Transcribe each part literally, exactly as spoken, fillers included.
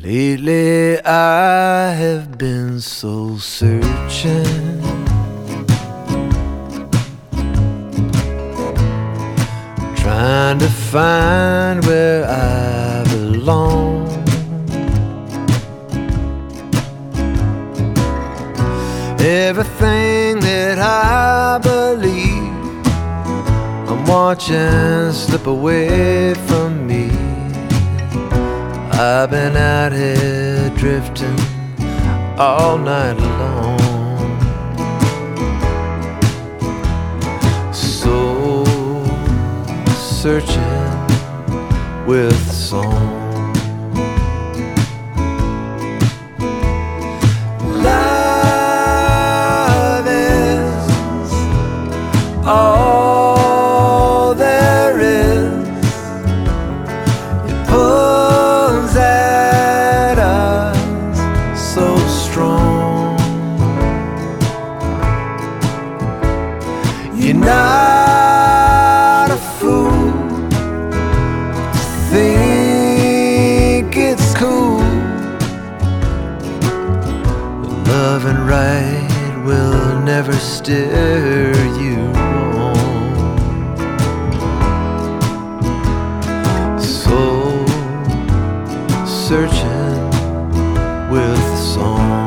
Lately I have been so searching, trying to find where I belong. Everything that I believe, I'm watching slip away from me. I've been out here drifting all night long, so searching with song. Love is all there is. It pulls at us so strong. You're not a fool to think it's cool. Love and right will never steer you wrong. So searching with song.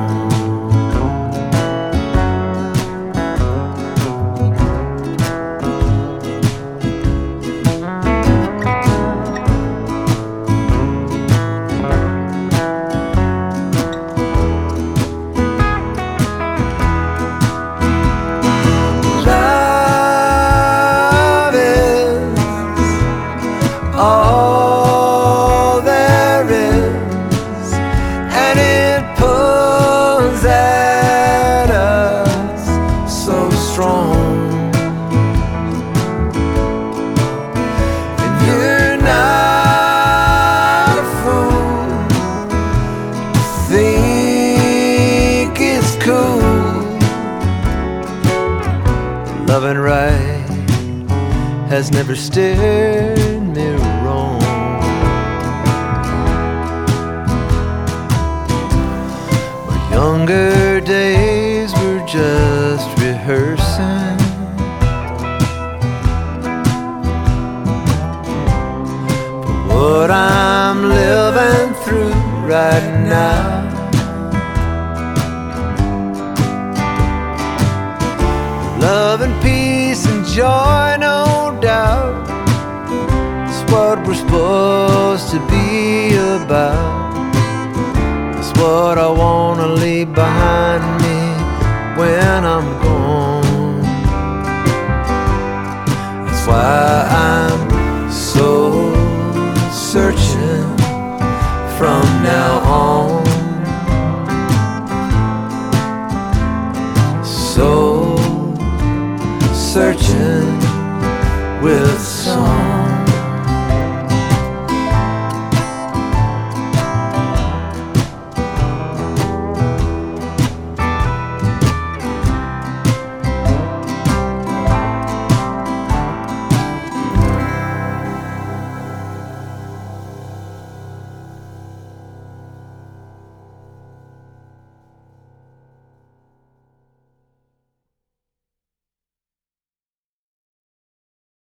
All there is, and it pulls at us so strong. And you're not a fool to think it's cool. Loving right has never steered me wrong. My younger days were just rehearsing, for what I'm living through right now. Love and peace and joy, no doubt, it's what we're supposed to be about. It's what I wanna leave behind me when I'm gone. That's why I'm so searching from now on. So searching with